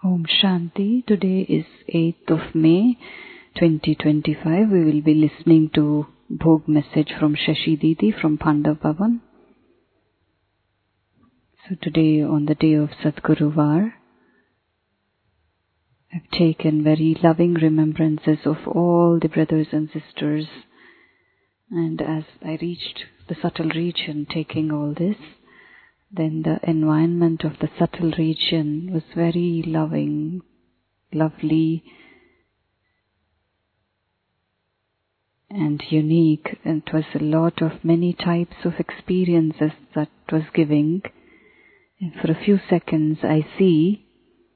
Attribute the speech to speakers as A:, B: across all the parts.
A: Om Shanti. Today is 8th of May 2025. We will be listening to Bhog message from Shashi Didi from Pandav Bhavan. So today, on the day of Sadguru Var, I've taken very loving remembrances of all the brothers and sisters, and as I reached the subtle region taking all this, then the environment of the subtle region was very loving, lovely, and unique. And it was a lot of many types of experiences that was giving. And for a few seconds I see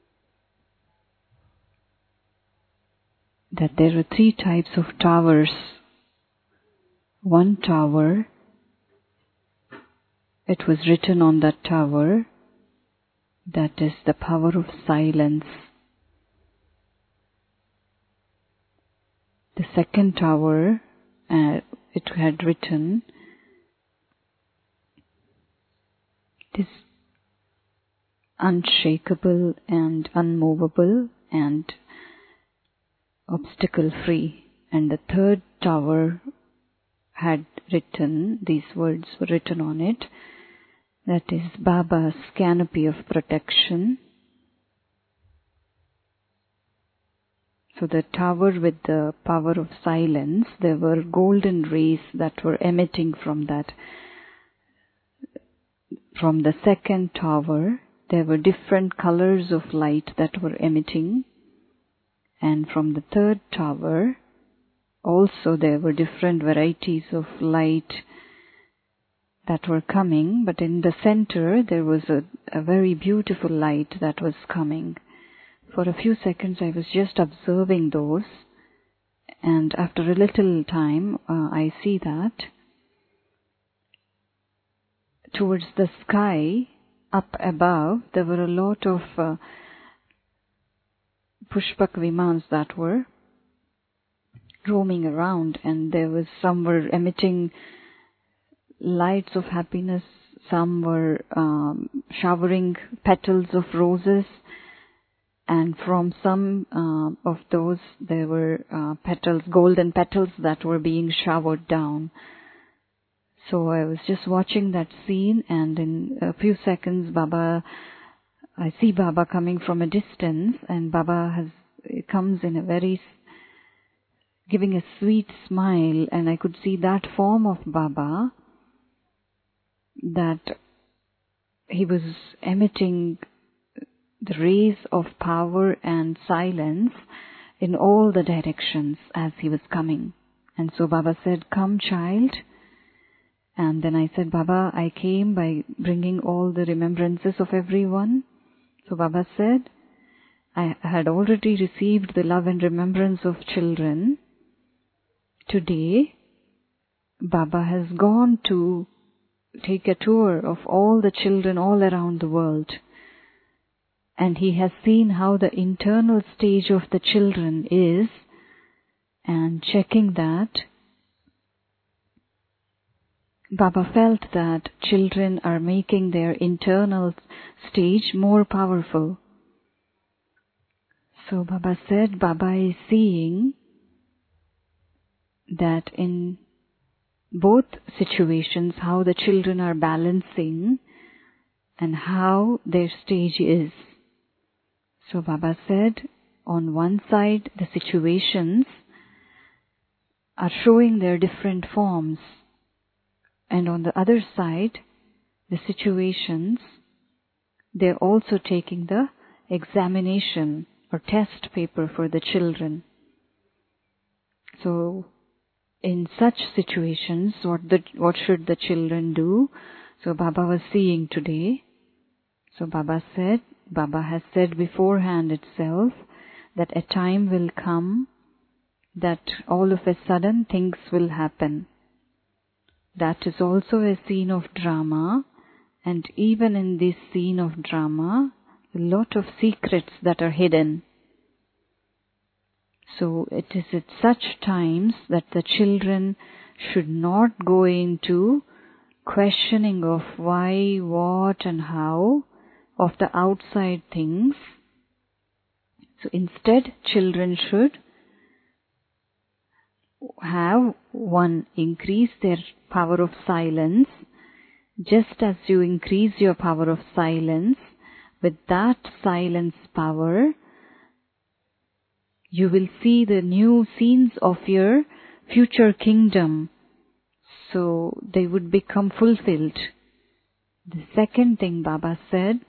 A: that there are three types of towers. One tower, it was written on that tower, that is the power of silence. The second tower, it had written, it is unshakable and unmovable and obstacle free. And the third tower had written, these words were written on it, that is Baba's canopy of protection. So the tower with the power of silence, there were golden rays that were emitting from that. From the second tower, there were different colors of light that were emitting. And from the third tower, also there were different varieties of light that were coming, but in the center there was a very beautiful light that was coming. For a few seconds I was just observing those, and after a little time I see that towards the sky up above there were a lot of Pushpak Vimans that were roaming around, and there was some were emitting lights of happiness, some were showering petals of roses, and from some of those there were petals, golden petals that were being showered down. So I was just watching that scene, and in a few seconds I see Baba coming from a distance, and Baba comes in a very giving a sweet smile, and I could see that form of Baba, that he was emitting the rays of power and silence in all the directions as he was coming. And so Baba said, "Come, child." And then I said, "Baba, I came by bringing all the remembrances of everyone." So Baba said, "I had already received the love and remembrance of children. Today, Baba has gone to take a tour of all the children all around the world. And he has seen how the internal stage of the children is, and checking that, Baba felt that children are making their internal stage more powerful." So Baba said, Baba is seeing that in both situations how the children are balancing and how their stage is. So Baba said, on one side the situations are showing their different forms, and on the other side the situations, they're also taking the examination or test paper for the children. So in such situations, what should the children do? So Baba was seeing today. So Baba has said beforehand itself that a time will come that all of a sudden things will happen. That is also a scene of drama, and even in this scene of drama, a lot of secrets that are hidden. So it is at such times that the children should not go into questioning of why, what and how of the outside things, So instead, children should have increase their power of silence. Just as you increase your power of silence, with that silence power, you will see the new scenes of your future kingdom. So they would become fulfilled. The second thing Baba said,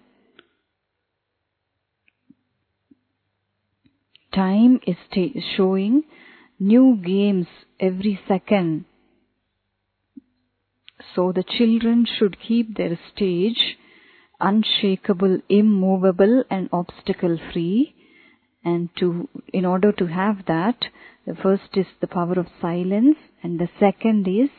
A: time is showing new games every second. So the children should keep their stage unshakable, immovable and obstacle free. And in order to have that, the first is the power of silence, and the second is,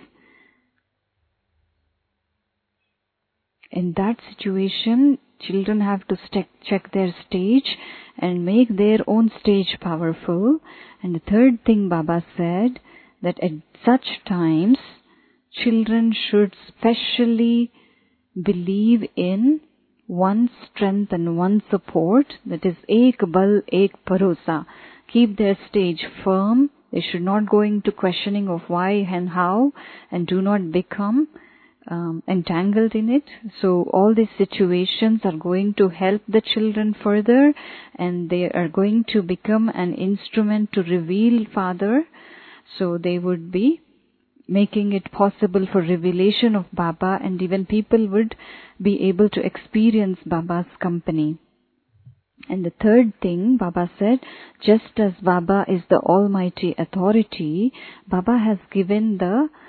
A: in that situation, children have to check their stage and make their own stage powerful. And the third thing Baba said, that at such times, children should specially believe in one strength and one support, that is ek bal ek bharosa. Keep their stage firm. They should not go into questioning of why and how, and do not become entangled in it. So all these situations are going to help the children further, and they are going to become an instrument to reveal Father. So they would be making it possible for revelation of Baba, and even people would be able to experience Baba's company. And the third thing Baba said, just as Baba is the almighty authority, Baba has given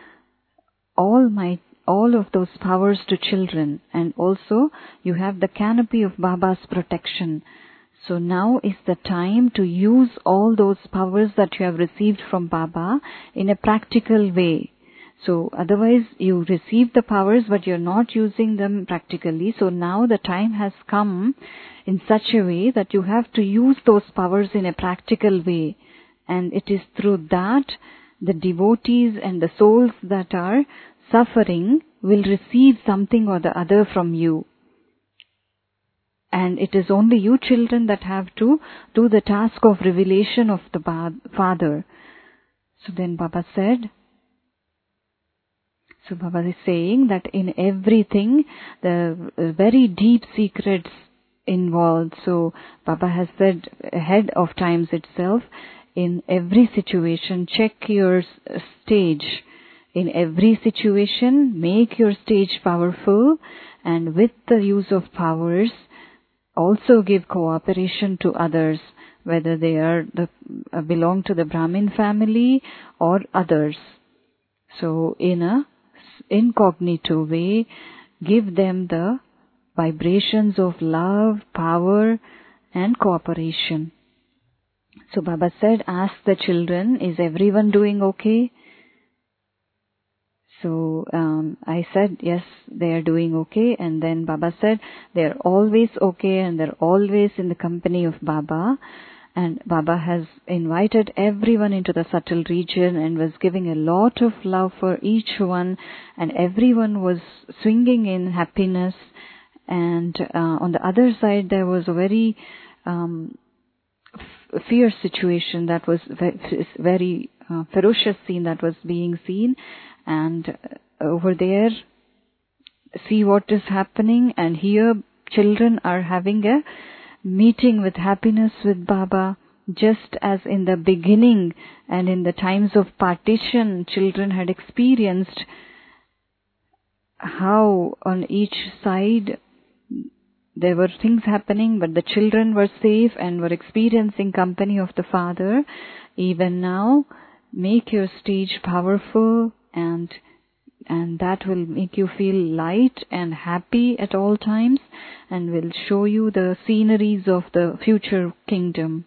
A: all of those powers to children, and also you have the canopy of Baba's protection. So now is the time to use all those powers that you have received from Baba in a practical way. So otherwise you receive the powers but you're not using them practically. So now the time has come in such a way that you have to use those powers in a practical way. And it is through that the devotees and the souls that are suffering will receive something or the other from you. And it is only you children that have to do the task of revelation of the Father. So then Baba said, so Baba is saying that in everything, the very deep secrets involved. So Baba has said ahead of times itself, in every situation, check your stage. In every situation, make your stage powerful, and with the use of powers, also give cooperation to others, whether they are belong to the Brahmin family or others. So in a incognito way, give them the vibrations of love, power and cooperation. So Baba said, ask the children, is everyone doing okay? So I said, yes, they are doing okay. And then Baba said, they are always okay and they're always in the company of Baba. And Baba has invited everyone into the subtle region and was giving a lot of love for each one. And everyone was swinging in happiness. And on the other side, there was a very fierce situation that was very ferocious scene that was being seen. And over there, see what is happening, and here children are having a meeting with happiness with Baba, just as in the beginning and in the times of partition, children had experienced how on each side there were things happening, but the children were safe and were experiencing company of the Father. Even now, make your stage powerful, and that will make you feel light and happy at all times, and will show you the sceneries of the future kingdom.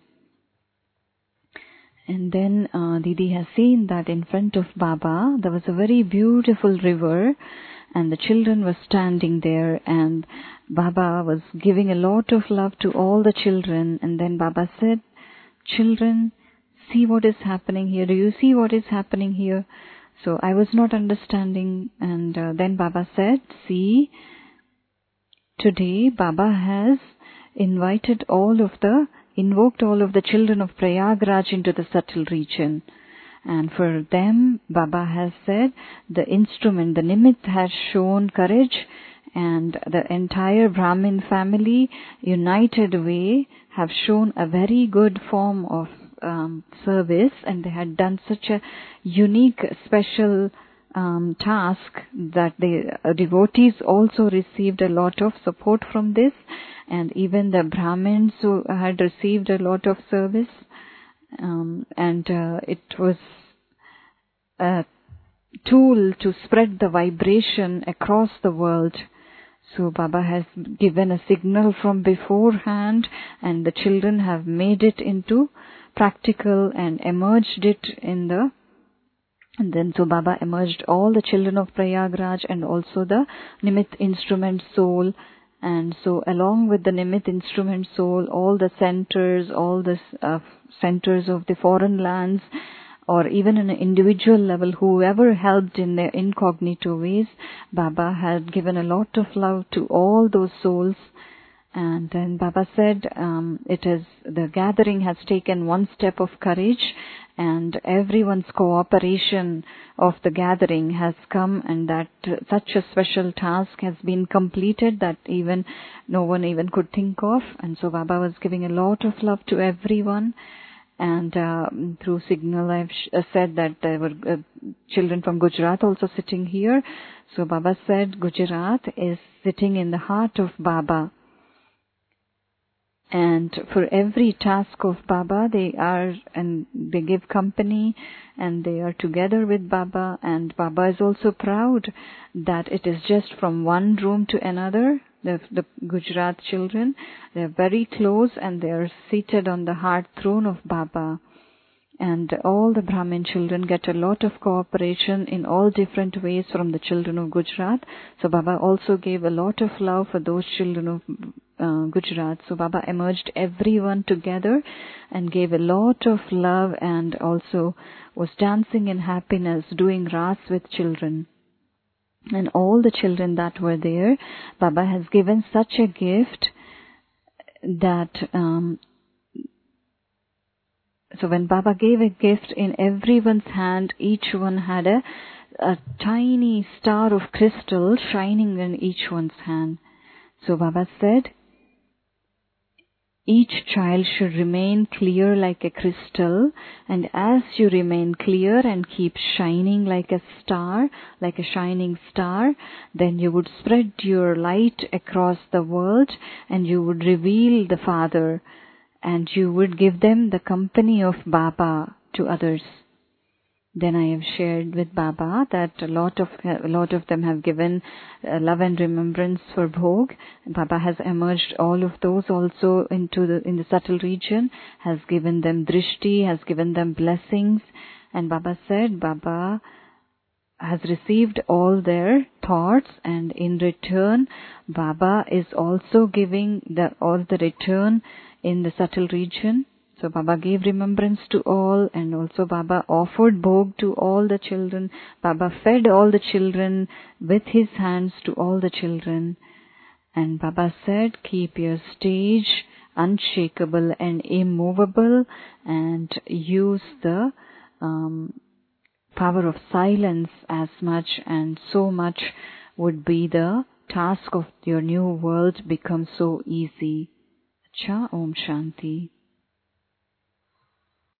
A: And then Didi has seen that in front of Baba there was a very beautiful river, and the children were standing there, and Baba was giving a lot of love to all the children. And then Baba said, children, see what is happening here. Do you see what is happening here? So I was not understanding, and then Baba said, see, today Baba has invited all of the invoked all of the children of Prayagraj into the subtle region. And for them, Baba has said, the instrument, the Nimit has shown courage, and the entire Brahmin family, united way, have shown a very good form of service, and they had done such a unique, special task that the devotees also received a lot of support from this, and even the Brahmins who had received a lot of service. It was a tool to spread the vibration across the world. So Baba has given a signal from beforehand, and the children have made it into practical and emerged it in the... And then so Baba emerged all the children of Prayagraj and also the Nimit instrument soul. And so along with the Nimit instrument soul, all the centers, all the centers of the foreign lands, or even on an individual level, whoever helped in their incognito ways, Baba had given a lot of love to all those souls. And then Baba said, the gathering has taken one step of courage, and everyone's cooperation of the gathering has come, and that such a special task has been completed that even no one even could think of. And so Baba was giving a lot of love to everyone. And through signal, I've said that there were children from Gujarat also sitting here. So Baba said Gujarat is sitting in the heart of Baba. And for every task of Baba, they give company, and they are together with Baba. And Baba is also proud that it is just from one room to another. The Gujarat children, they are very close, and they are seated on the heart throne of Baba. And all the Brahmin children get a lot of cooperation in all different ways from the children of Gujarat. So Baba also gave a lot of love for those children of Gujarat. So Baba emerged everyone together and gave a lot of love, and also was dancing in happiness, doing Ras with children. And all the children that were there, Baba has given such a gift that... So when Baba gave a gift, in everyone's hand, each one had a tiny star of crystal shining in each one's hand. So Baba said, each child should remain clear like a crystal, and as you remain clear and keep shining like a star, like a shining star, then you would spread your light across the world, and you would reveal the Father, and you would give them the company of Baba to others. Then I have shared with Baba that a lot of them have given love and remembrance for Bhog. Baba has emerged all of those also in the subtle region, has given them drishti, has given them blessings. And Baba said, Baba has received all their thoughts, and in return, Baba is also giving all the return in the subtle region. So Baba gave remembrance to all, and also Baba offered bhog to all the children. Baba fed all the children with his hands to all the children. And Baba said, keep your stage unshakable and immovable, and use the power of silence as much, and so much would be the task of your new world become so easy. Cha Om Shanti.